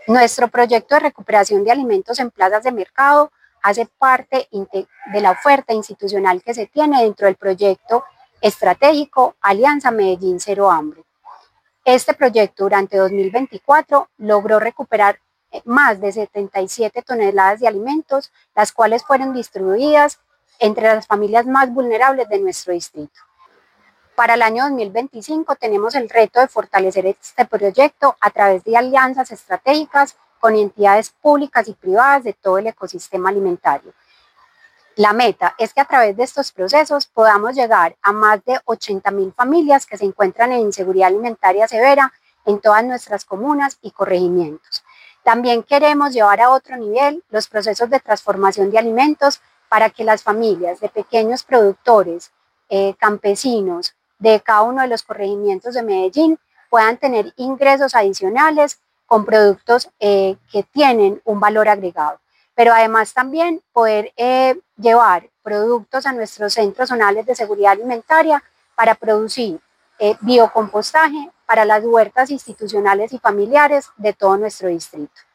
Nuestro proyecto de recuperación de alimentos en plazas de mercado hace parte de la oferta institucional que se tiene dentro del proyecto estratégico Alianza Medellín Cero Hambre. Este proyecto durante 2024 logró recuperar más de 77 toneladas de alimentos, las cuales fueron distribuidas entre las familias más vulnerables de nuestro distrito. Para el año 2025 tenemos el reto de fortalecer este proyecto a través de alianzas estratégicas con entidades públicas y privadas de todo el ecosistema alimentario. La meta es que a través de estos procesos podamos llegar a más de 80.000 familias que se encuentran en inseguridad alimentaria severa en todas nuestras comunas y corregimientos. También queremos llevar a otro nivel los procesos de transformación de alimentos para que las familias de pequeños productores, campesinos, de cada uno de los corregimientos de Medellín puedan tener ingresos adicionales con productos que tienen un valor agregado. Pero además también poder llevar productos a nuestros centros zonales de seguridad alimentaria para producir biocompostaje para las huertas institucionales y familiares de todo nuestro distrito.